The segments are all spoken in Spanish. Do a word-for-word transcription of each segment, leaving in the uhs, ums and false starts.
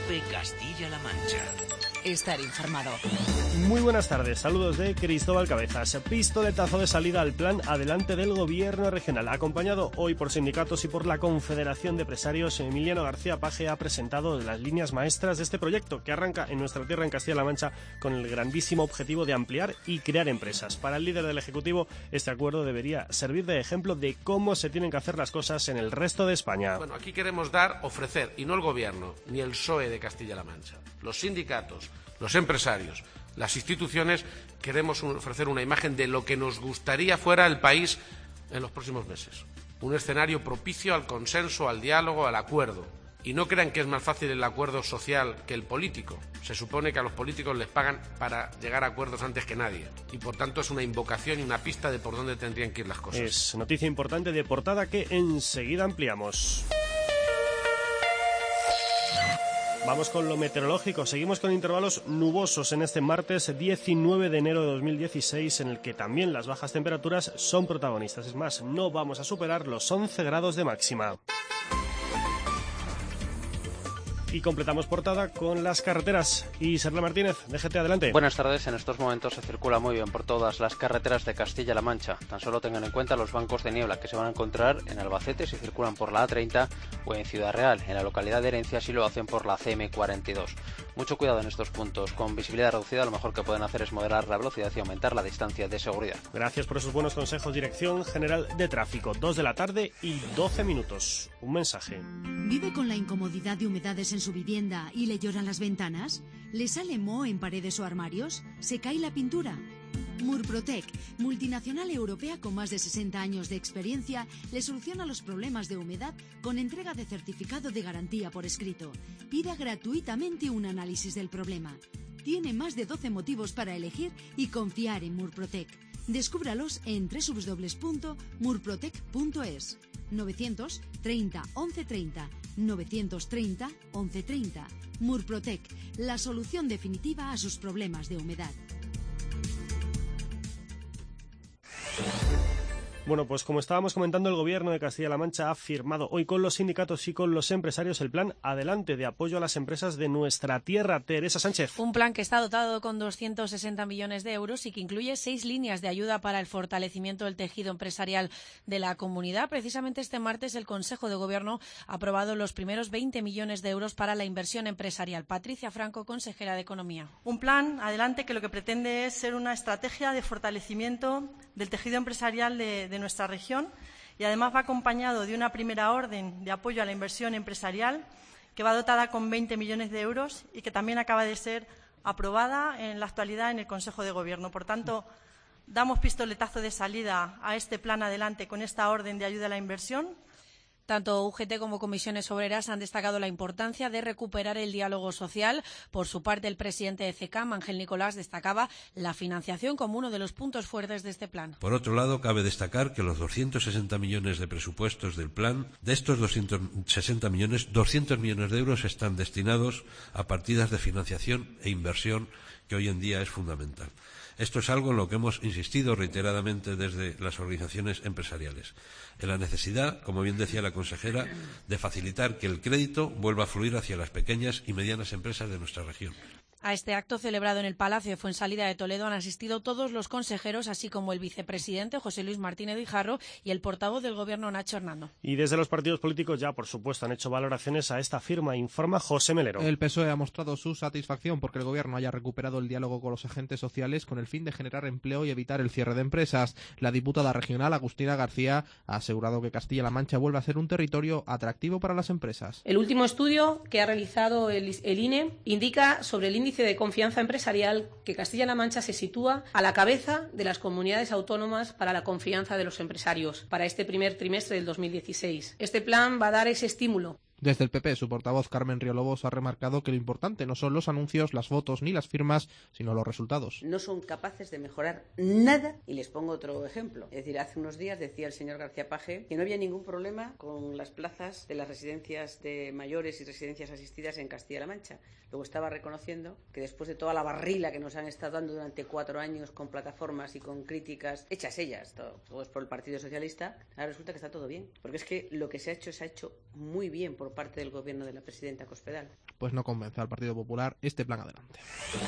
COPE Castilla-La Mancha. Estar informado. Muy buenas tardes, saludos de Cristóbal Cabezas. Pistoletazo de salida al plan Adelante del Gobierno Regional. Acompañado hoy por sindicatos y por la Confederación de Empresarios, Emiliano García Paje ha presentado las líneas maestras de este proyecto que arranca en nuestra tierra, en Castilla-La Mancha, con el grandísimo objetivo de ampliar y crear empresas. Para el líder del Ejecutivo, este acuerdo debería servir de ejemplo de cómo se tienen que hacer las cosas en el resto de España. Bueno, aquí queremos dar, ofrecer, y no el Gobierno, ni el P S O E de Castilla-La Mancha, los sindicatos, los empresarios, las instituciones, queremos ofrecer una imagen de lo que nos gustaría fuera el país en los próximos meses. Un escenario propicio al consenso, al diálogo, al acuerdo. Y no crean que es más fácil el acuerdo social que el político. Se supone que a los políticos les pagan para llegar a acuerdos antes que nadie. Y por tanto es una invocación y una pista de por dónde tendrían que ir las cosas. Es noticia importante de portada que enseguida ampliamos. Vamos con lo meteorológico. Seguimos con intervalos nubosos en este martes diecinueve de enero de dos mil dieciséis, en el que también las bajas temperaturas son protagonistas. Es más, no vamos a superar los once grados de máxima. Y completamos portada con las carreteras. Y Sergio Martínez, déjate adelante. Buenas tardes. En estos momentos se circula muy bien por todas las carreteras de Castilla-La Mancha. Tan solo tengan en cuenta los bancos de niebla que se van a encontrar en Albacete si circulan por la A treinta o en Ciudad Real, en la localidad de Herencia, si lo hacen por la C M cuarenta y dos. Mucho cuidado en estos puntos. Con visibilidad reducida, lo mejor que pueden hacer es moderar la velocidad y aumentar la distancia de seguridad. Gracias por esos buenos consejos. Dirección General de Tráfico, dos de la tarde y doce minutos. Un mensaje. ¿Vive con la incomodidad de humedades en su vivienda y le lloran las ventanas? ¿Le sale moho en paredes o armarios? ¿Se cae la pintura? Murprotec, multinacional europea con más de sesenta años de experiencia, le soluciona los problemas de humedad con entrega de certificado de garantía por escrito. Pida gratuitamente un análisis del problema. Tiene más de doce motivos para elegir y confiar en Murprotec. Descúbralos en doble u doble u doble u punto murprotec punto es. novecientos treinta once treinta, novecientos treinta once treinta. Murprotec, la solución definitiva a sus problemas de humedad. Bueno, pues como estábamos comentando, el Gobierno de Castilla-La Mancha ha firmado hoy con los sindicatos y con los empresarios el plan Adelante de apoyo a las empresas de nuestra tierra. Teresa Sánchez. Un plan que está dotado con doscientos sesenta millones de euros y que incluye seis líneas de ayuda para el fortalecimiento del tejido empresarial de la comunidad. Precisamente este martes el Consejo de Gobierno ha aprobado los primeros veinte millones de euros para la inversión empresarial. Patricia Franco, consejera de Economía. Un plan Adelante que lo que pretende es ser una estrategia de fortalecimiento del tejido empresarial de, de nuestra región y además va acompañado de una primera orden de apoyo a la inversión empresarial que va dotada con veinte millones de euros y que también acaba de ser aprobada en la actualidad en el Consejo de Gobierno. Por tanto, damos pistoletazo de salida a este plan Adelante con esta orden de ayuda a la inversión. Tanto U G T como comisiones obreras han destacado la importancia de recuperar el diálogo social. Por su parte, el presidente de CECAM, Ángel Nicolás, destacaba la financiación como uno de los puntos fuertes de este plan. Por otro lado, cabe destacar que los doscientos sesenta millones de presupuestos del plan, de estos doscientos sesenta millones, doscientos millones de euros están destinados a partidas de financiación e inversión, que hoy en día es fundamental. Esto es algo en lo que hemos insistido reiteradamente desde las organizaciones empresariales, en la necesidad, como bien decía la consejera, de facilitar que el crédito vuelva a fluir hacia las pequeñas y medianas empresas de nuestra región. A este acto celebrado en el Palacio de Fuensalida de Toledo han asistido todos los consejeros, así como el vicepresidente José Luis Martínez Guijarro y el portavoz del Gobierno Nacho Hernando. Y desde los partidos políticos ya, por supuesto, han hecho valoraciones a esta firma, informa José Melero. El P S O E ha mostrado su satisfacción porque el Gobierno haya recuperado el diálogo con los agentes sociales con el fin de generar empleo y evitar el cierre de empresas. La diputada regional, Agustina García, ha asegurado que Castilla-La Mancha vuelve a ser un territorio atractivo para las empresas. El último estudio que ha realizado el, el I N E indica sobre el índice de confianza empresarial que Castilla-La Mancha se sitúa a la cabeza de las comunidades autónomas para la confianza de los empresarios para este primer trimestre del dos mil dieciséis. Este plan va a dar ese estímulo. Desde el P P, su portavoz Carmen Riolobos ha remarcado que lo importante no son los anuncios, las fotos ni las firmas, sino los resultados. No son capaces de mejorar nada. Y les pongo otro ejemplo. Es decir, hace unos días decía el señor García Paje que no había ningún problema con las plazas de las residencias de mayores y residencias asistidas en Castilla-La Mancha. Luego estaba reconociendo que después de toda la barrila que nos han estado dando durante cuatro años con plataformas y con críticas hechas ellas, todo, todo es por el Partido Socialista, ahora resulta que está todo bien. Porque es que lo que se ha hecho se ha hecho muy bien por por parte del gobierno de la presidenta Cospedal. Pues no convence al Partido Popular este plan adelante.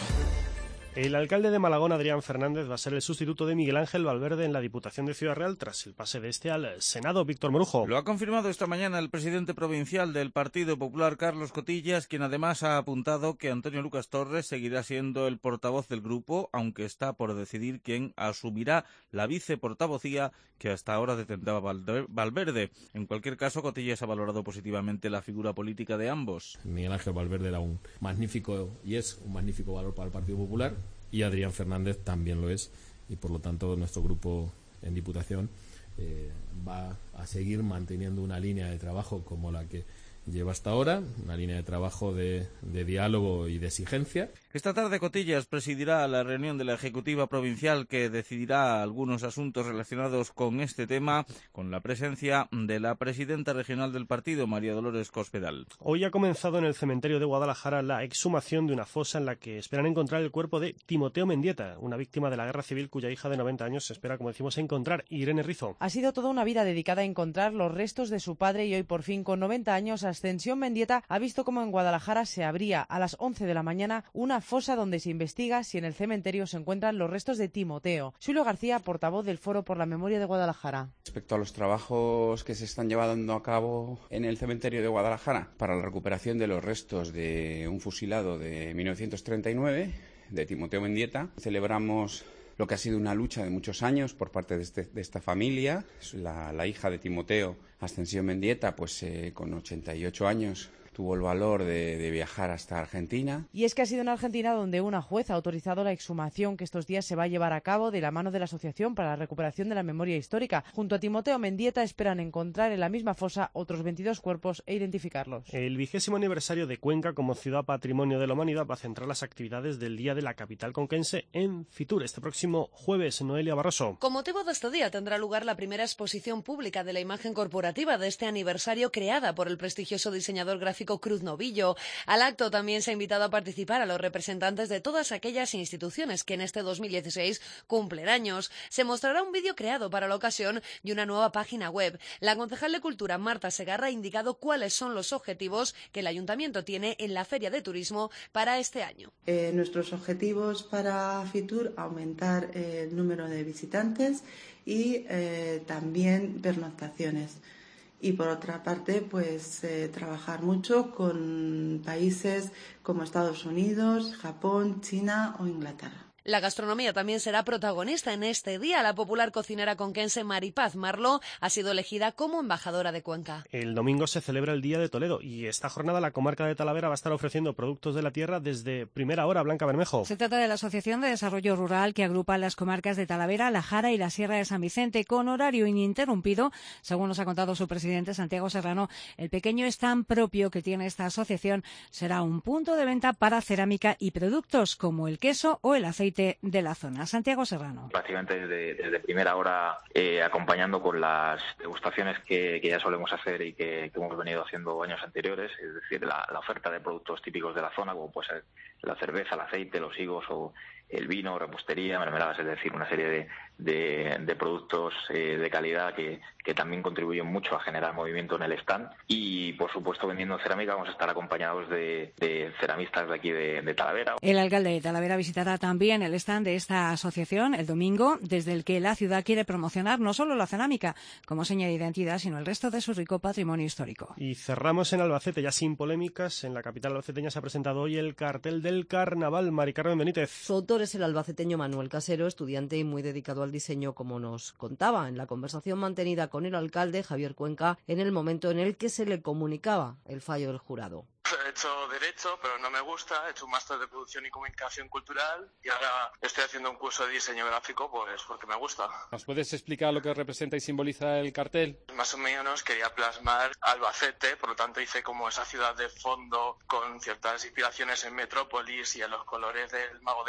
El alcalde de Malagón, Adrián Fernández, va a ser el sustituto de Miguel Ángel Valverde en la Diputación de Ciudad Real tras el pase de este al Senado. Víctor Morujo. Lo ha confirmado esta mañana el presidente provincial del Partido Popular, Carlos Cotillas, quien además ha apuntado que Antonio Lucas Torres seguirá siendo el portavoz del grupo, aunque está por decidir quién asumirá la viceportavocía que hasta ahora detentaba Valverde. En cualquier caso, Cotillas ha valorado positivamente la figura política de ambos. Miguel Ángel Valverde era un magnífico, y es un magnífico valor para el Partido Popular, y Adrián Fernández también lo es, y por lo tanto nuestro grupo en Diputación eh, va a seguir manteniendo una línea de trabajo como la que lleva hasta ahora, una línea de trabajo de, de diálogo y de exigencia. Esta tarde Cotillas presidirá la reunión de la Ejecutiva Provincial que decidirá algunos asuntos relacionados con este tema, con la presencia de la presidenta regional del partido, María Dolores Cospedal. Hoy ha comenzado en el cementerio de Guadalajara la exhumación de una fosa en la que esperan encontrar el cuerpo de Timoteo Mendieta, una víctima de la guerra civil cuya hija de noventa años se espera, como decimos, encontrar. Irene Rizo. Ha sido toda una vida dedicada a encontrar los restos de su padre y hoy por fin, con noventa años, Ascensión Mendieta ha visto cómo en Guadalajara se abría a las once de la mañana una fosa donde se investiga si en el cementerio se encuentran los restos de Timoteo. Julio García, portavoz del Foro por la Memoria de Guadalajara. Respecto a los trabajos que se están llevando a cabo en el cementerio de Guadalajara para la recuperación de los restos de un fusilado de mil novecientos treinta y nueve, de Timoteo Mendieta, celebramos lo que ha sido una lucha de muchos años por parte de, este, de esta familia. La, la hija de Timoteo, Ascensión Mendieta, pues eh, con ochenta y ocho años, tuvo el valor de, de viajar hasta Argentina. Y es que ha sido en Argentina donde una jueza ha autorizado la exhumación que estos días se va a llevar a cabo de la mano de la Asociación para la Recuperación de la Memoria Histórica. Junto a Timoteo Mendieta esperan encontrar en la misma fosa otros veintidós cuerpos e identificarlos. El vigésimo aniversario de Cuenca como ciudad patrimonio de la humanidad va a centrar las actividades del Día de la Capital Conquense en Fitur este próximo jueves. Noelia Barroso. Con motivo de este día tendrá lugar la primera exposición pública de la imagen corporativa de este aniversario creada por el prestigioso diseñador gráfico Cruz Novillo. Al acto también se ha invitado a participar a los representantes de todas aquellas instituciones que en este dos mil dieciséis cumplen años. Se mostrará un vídeo creado para la ocasión y una nueva página web. La concejal de Cultura, Marta Segarra, ha indicado cuáles son los objetivos que el Ayuntamiento tiene en la Feria de Turismo para este año. Eh, nuestros objetivos para Fitur, aumentar eh, el número de visitantes y eh, también pernoctaciones. Y por otra parte, pues eh, trabajar mucho con países como Estados Unidos, Japón, China o Inglaterra. La gastronomía también será protagonista en este día. La popular cocinera conquense Maripaz Marlo ha sido elegida como embajadora de Cuenca. El domingo se celebra el Día de Toledo y esta jornada la comarca de Talavera va a estar ofreciendo productos de la tierra desde primera hora. Blanca Bermejo. Se trata de la Asociación de Desarrollo Rural que agrupa las comarcas de Talavera, La Jara y la Sierra de San Vicente con horario ininterrumpido. Según nos ha contado su presidente, Santiago Serrano, el pequeño stand propio que tiene esta asociación será un punto de venta para cerámica y productos como el queso o el aceite de la zona. Santiago Serrano. Prácticamente desde, desde primera hora eh, acompañando con las degustaciones que, que ya solemos hacer y que, que hemos venido haciendo años anteriores, es decir, la, la oferta de productos típicos de la zona, como puede ser la cerveza, el aceite, los higos o el vino, repostería, mermeladas, es decir, una serie de, de, de productos eh, de calidad que, que también contribuyen mucho a generar movimiento en el stand. Y, por supuesto, vendiendo cerámica vamos a estar acompañados de, de ceramistas de aquí de, de Talavera. El alcalde de Talavera visitará también el stand de esta asociación el domingo, desde el que la ciudad quiere promocionar no solo la cerámica como seña de identidad, sino el resto de su rico patrimonio histórico. Y cerramos en Albacete, ya sin polémicas. En la capital albaceteña se ha presentado hoy el cartel del carnaval. Mari Carmen Benítez. Su autor es el albaceteño Manuel Casero, estudiante y muy dedicado al diseño, como nos contaba en la conversación mantenida con el alcalde Javier Cuenca en el momento en el que se le comunicaba el fallo del jurado. He hecho Derecho, pero no me gusta, he hecho un máster de Producción y Comunicación Cultural y ahora estoy haciendo un curso de diseño gráfico pues porque me gusta. ¿Nos puedes explicar lo que representa y simboliza el cartel? Más o menos quería plasmar Albacete, por lo tanto hice como esa ciudad de fondo con ciertas inspiraciones en Metrópolis y en los colores del Mago de Oz,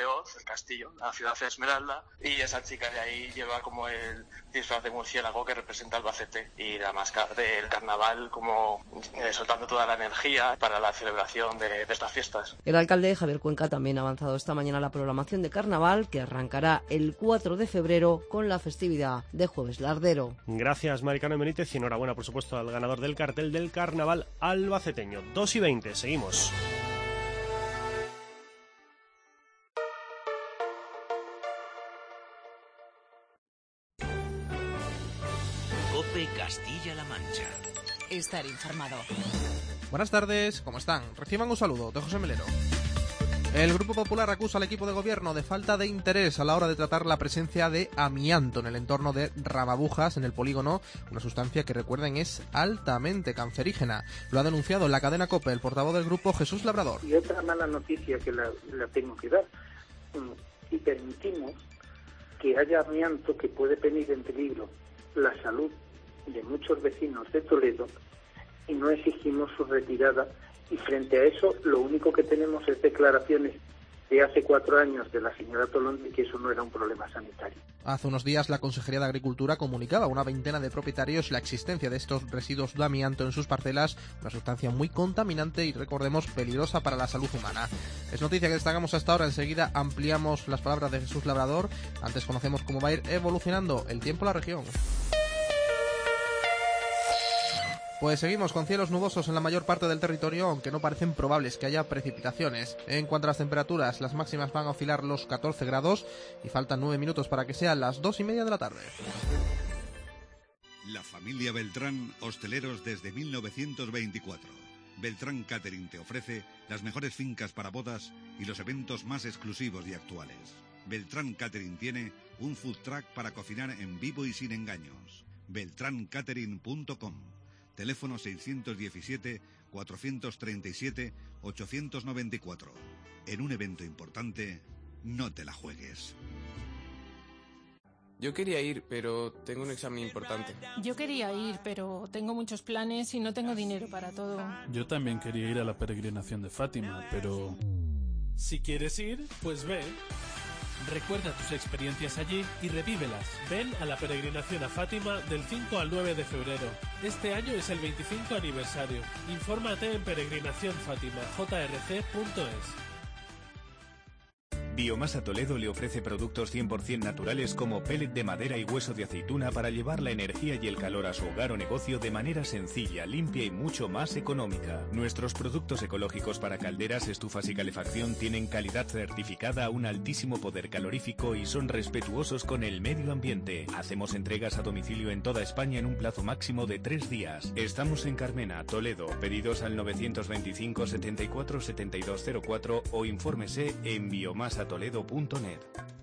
del castillo, la ciudad de Esmeralda, y esa chica de ahí lleva como el disfraz de murciélago que representa Albacete y la máscara del carnaval como eh, soltando toda la energía para la celebración de, de estas fiestas. El alcalde Javier Cuenca también ha avanzado esta mañana la programación de carnaval que arrancará el cuatro de febrero con la festividad de Jueves Lardero. Gracias, Maricano Benítez, y enhorabuena, por supuesto, al ganador del cartel del carnaval albaceteño. dos y veinte, seguimos. COPE Castilla-La Mancha. Estar informado. Buenas tardes, ¿cómo están? Reciban un saludo de José Melero. El Grupo Popular acusa al equipo de gobierno de falta de interés a la hora de tratar la presencia de amianto en el entorno de Ramabujas, en el polígono, una sustancia que, recuerden, es altamente cancerígena. Lo ha denunciado en la cadena COPE el portavoz del grupo, Jesús Labrador. Y otra mala noticia que la, la tengo que dar, si permitimos que haya amianto que puede poner en peligro la salud de muchos vecinos de Toledo y no exigimos su retirada, y frente a eso lo único que tenemos es declaraciones de hace cuatro años de la señora Tolón de que eso no era un problema sanitario. Hace unos días la Consejería de Agricultura comunicaba a una veintena de propietarios la existencia de estos residuos de amianto en sus parcelas, una sustancia muy contaminante y, recordemos, peligrosa para la salud humana. Es noticia que destacamos hasta ahora, enseguida ampliamos las palabras de Jesús Labrador. Antes conocemos cómo va a ir evolucionando el tiempo en la región. Pues seguimos con cielos nubosos en la mayor parte del territorio, aunque no parecen probables que haya precipitaciones. En cuanto a las temperaturas, las máximas van a oscilar los catorce grados y faltan nueve minutos para que sean las dos y media de la tarde. La familia Beltrán, hosteleros desde mil novecientos veinticuatro. Beltrán Catering te ofrece las mejores fincas para bodas y los eventos más exclusivos y actuales. Beltrán Catering tiene un food truck para cocinar en vivo y sin engaños. beltrán catering punto com. Teléfono seiscientos diecisiete, cuatrocientos treinta y siete, ochocientos noventa y cuatro. En un evento importante, no te la juegues. Yo quería ir, pero tengo un examen importante. Yo quería ir, pero tengo muchos planes y no tengo dinero para todo. Yo también quería ir a la peregrinación de Fátima, pero... Si quieres ir, pues ve. Recuerda tus experiencias allí y revívelas. Ven a la peregrinación a Fátima del cinco al nueve de febrero. Este año es el veinticinco aniversario. Infórmate en peregrinación fátima j r c punto es. Biomasa Toledo le ofrece productos cien por cien naturales como pellet de madera y hueso de aceituna para llevar la energía y el calor a su hogar o negocio de manera sencilla, limpia y mucho más económica. Nuestros productos ecológicos para calderas, estufas y calefacción tienen calidad certificada, un altísimo poder calorífico y son respetuosos con el medio ambiente. Hacemos entregas a domicilio en toda España en un plazo máximo de tres días. Estamos en Carmena, Toledo. Pedidos al novecientos veinticinco, setenta y cuatro, setenta y dos cero cuatro o infórmese en biomasa toledo punto net.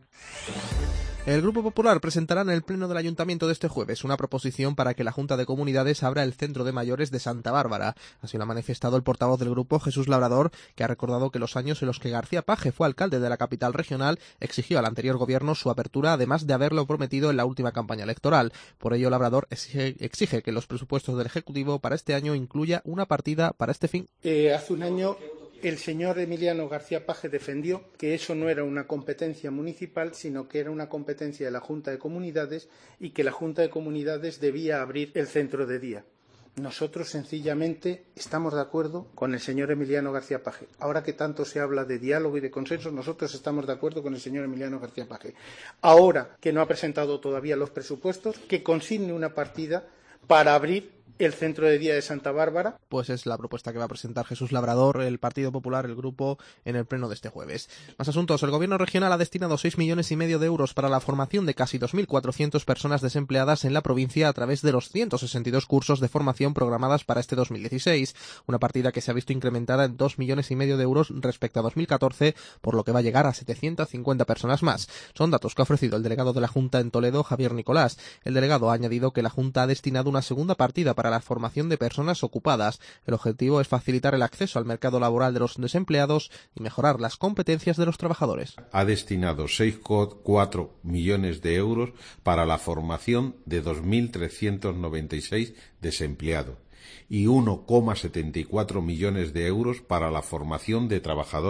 El Grupo Popular presentará en el Pleno del Ayuntamiento de este jueves una proposición para que la Junta de Comunidades abra el Centro de Mayores de Santa Bárbara. Así lo ha manifestado el portavoz del grupo, Jesús Labrador, que ha recordado que los años en los que García Paje fue alcalde de la capital regional exigió al anterior gobierno su apertura, además de haberlo prometido en la última campaña electoral. Por ello, Labrador exige, exige que los presupuestos del Ejecutivo para este año incluya una partida para este fin. Eh, hace un año el señor Emiliano García Paje defendió que eso no era una competencia municipal, sino que era una competencia de la Junta de Comunidades y que la Junta de Comunidades debía abrir el centro de día. Nosotros sencillamente estamos de acuerdo con el señor Emiliano García Paje. Ahora que tanto se habla de diálogo y de consenso, nosotros estamos de acuerdo con el señor Emiliano García Paje. Ahora que no ha presentado todavía los presupuestos, que consigne una partida para abrir el centro de día de Santa Bárbara. Pues es la propuesta que va a presentar Jesús Labrador, el Partido Popular, el grupo, en el pleno de este jueves. Más asuntos. El Gobierno regional ha destinado seis millones y medio de euros para la formación de casi dos mil cuatrocientas personas desempleadas en la provincia a través de los ciento sesenta y dos cursos de formación programadas para este dos mil dieciséis. Una partida que se ha visto incrementada en dos millones y medio de euros respecto a dos mil catorce, por lo que va a llegar a setecientas cincuenta personas más. Son datos que ha ofrecido el delegado de la Junta en Toledo, Javier Nicolás. El delegado ha añadido que la Junta ha destinado una segunda partida para la formación de personas ocupadas. El objetivo es facilitar el acceso al mercado laboral de los desempleados y mejorar las competencias de los trabajadores. Ha destinado seis coma cuatro millones de euros para la formación de dos mil trescientos noventa y seis desempleados y uno coma setenta y cuatro millones de euros para la formación de trabajadores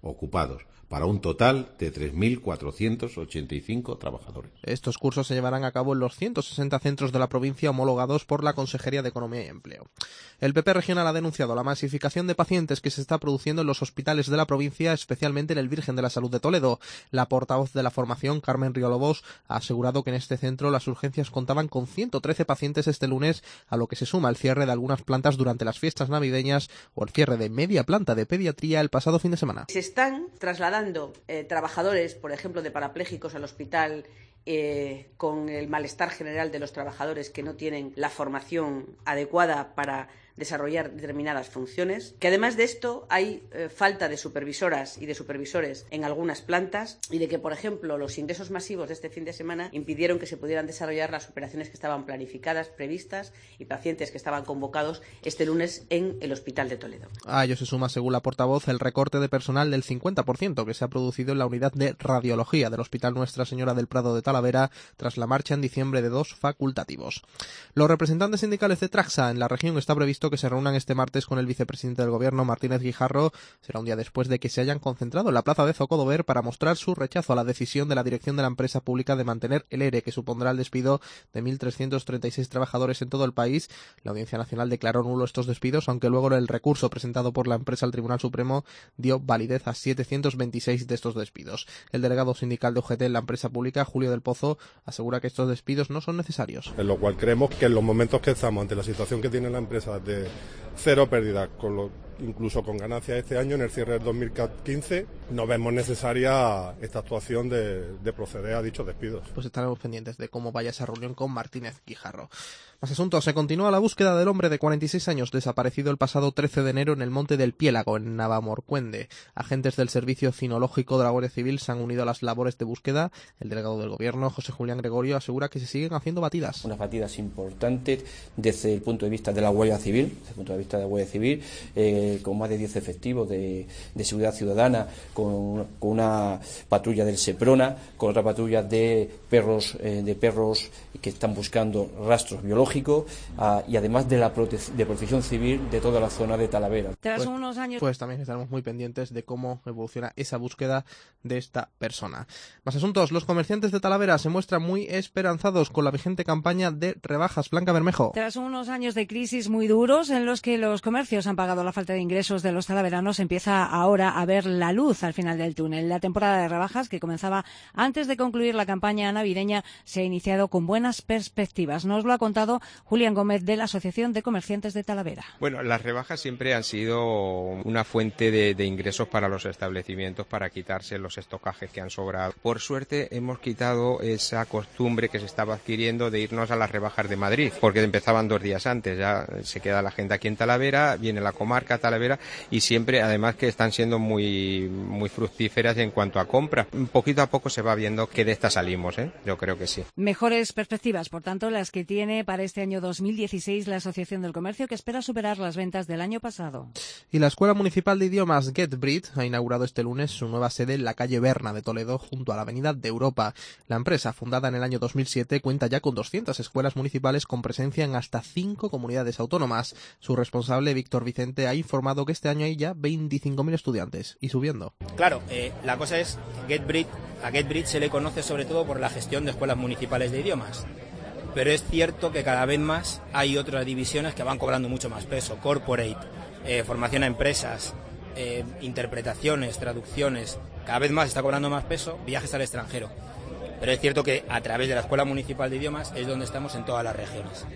ocupados, para un total de tres mil cuatrocientos ochenta y cinco trabajadores. Estos cursos se llevarán a cabo en los ciento sesenta centros de la provincia homologados por la Consejería de Economía y Empleo. El P P regional ha denunciado la masificación de pacientes que se está produciendo en los hospitales de la provincia, especialmente en el Virgen de la Salud de Toledo. La portavoz de la formación, Carmen Riolobos, ha asegurado que en este centro las urgencias contaban con ciento trece pacientes este lunes, a lo que se suma el cierre de algunas plantas durante las fiestas navideñas o el cierre de media planta de pediatría el pasado fin de semana. Se están trasladando eh, trabajadores, por ejemplo, de parapléjicos al hospital eh, con el malestar general de los trabajadores que no tienen la formación adecuada para desarrollar determinadas funciones, que además de esto hay eh, falta de supervisoras y de supervisores en algunas plantas y de que, por ejemplo, los ingresos masivos de este fin de semana impidieron que se pudieran desarrollar las operaciones que estaban planificadas, previstas y pacientes que estaban convocados este lunes en el Hospital de Toledo. A ello se suma, según la portavoz, el recorte de personal del cincuenta por ciento que se ha producido en la unidad de radiología del Hospital Nuestra Señora del Prado de Talavera tras la marcha en diciembre de dos facultativos. Los representantes sindicales de Traxa en la región está previsto que se reúnan este martes con el vicepresidente del Gobierno, Martínez Guijarro. Será un día después de que se hayan concentrado en la plaza de Zocodover para mostrar su rechazo a la decisión de la dirección de la empresa pública de mantener el ERE, que supondrá el despido de mil trescientos treinta y seis trabajadores en todo el país. La Audiencia Nacional declaró nulo estos despidos, aunque luego el recurso presentado por la empresa al Tribunal Supremo dio validez a setecientos veintiséis de estos despidos. El delegado sindical de U G T en la empresa pública, Julio del Pozo, asegura que estos despidos no son necesarios. En lo cual creemos que en los momentos que estamos ante la situación que tiene la empresa de cero pérdida, con lo, incluso con ganancias este año en el cierre del dos mil quince, no vemos necesaria esta actuación de, de proceder a dichos despidos. Pues estaremos pendientes de cómo vaya esa reunión con Martínez Guijarro. Más asuntos. Se continúa la búsqueda del hombre de cuarenta y seis años desaparecido el pasado trece de enero en el Monte del Piélago, en Navamorcuende. Agentes del Servicio Cinológico de la Guardia Civil se han unido a las labores de búsqueda. El delegado del Gobierno, José Julián Gregorio, asegura que se siguen haciendo batidas. Unas batidas importantes desde el punto de vista de la Guardia Civil, desde el punto de vista de la Guardia Civil, eh, con más de diez efectivos de, de seguridad ciudadana, con, con una patrulla del Seprona, con otra patrulla de perros, eh, de perros que están buscando rastros biológicos, uh, y además de la prote de protección civil de toda la zona de Talavera. Tras pues, unos años... pues también estaremos muy pendientes de cómo evoluciona esa búsqueda de esta persona. Más asuntos. Los comerciantes de Talavera se muestran muy esperanzados con la vigente campaña de rebajas. Blanca Bermejo. Tras unos años de crisis muy duros en los que los comercios han pagado la falta de ingresos de los talaveranos, empieza ahora a ver la luz al final del túnel. La temporada de rebajas, que comenzaba antes de concluir la campaña navideña, se ha iniciado con buenas perspectivas. Nos lo ha contado Julián Gómez, de la Asociación de Comerciantes de Talavera. Bueno, las rebajas siempre han sido una fuente de, de ingresos para los establecimientos, para quitarse los estocajes que han sobrado. Por suerte hemos quitado esa costumbre que se estaba adquiriendo de irnos a las rebajas de Madrid, porque empezaban dos días antes. Ya se queda la gente aquí en Talavera, viene la comarca Talavera, y siempre, además, que están siendo muy, muy fructíferas en cuanto a compras. Poquito a poco se va viendo que de esta salimos, ¿eh? Yo creo que sí. Mejores perspectivas, por tanto, las que tiene para este año dos mil dieciséis la Asociación del Comercio, que espera superar las ventas del año pasado. Y la Escuela Municipal de Idiomas GetBrit ha inaugurado este lunes su nueva sede en la calle Berna de Toledo, junto a la Avenida de Europa. La empresa, fundada en el año dos mil siete, cuenta ya con doscientas escuelas municipales con presencia en hasta cinco comunidades autónomas. Su responsable, Víctor Vicente, ha informado que este año hay ya veinticinco mil estudiantes y subiendo. Claro, eh, la cosa es GetBrit, a GetBrit se le conoce sobre todo por la gestión de escuelas municipales de idiomas. Pero es cierto que cada vez más hay otras divisiones que van cobrando mucho más peso. Corporate, eh, formación a empresas, eh, interpretaciones, traducciones. Cada vez más está cobrando más peso, viajes al extranjero. Pero es cierto que a través de la Escuela Municipal de Idiomas es donde estamos en todas las regiones.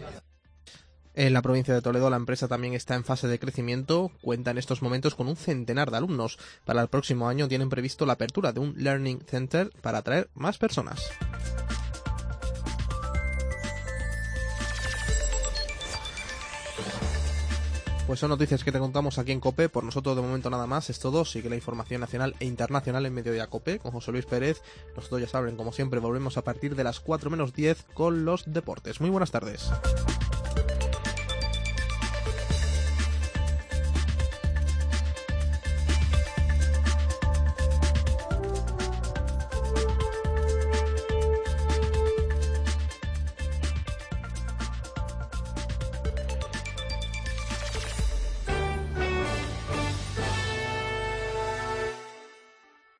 En la provincia de Toledo la empresa también está en fase de crecimiento, cuenta en estos momentos con un centenar de alumnos. Para el próximo año tienen previsto la apertura de un Learning Center para atraer más personas. Pues son noticias que te contamos aquí en COPE. Por nosotros de momento nada más, es todo. Sigue la información nacional e internacional en Mediodía COPE con José Luis Pérez. Nosotros, ya saben, como siempre, volvemos a partir de las cuatro menos diez con los deportes. Muy buenas tardes.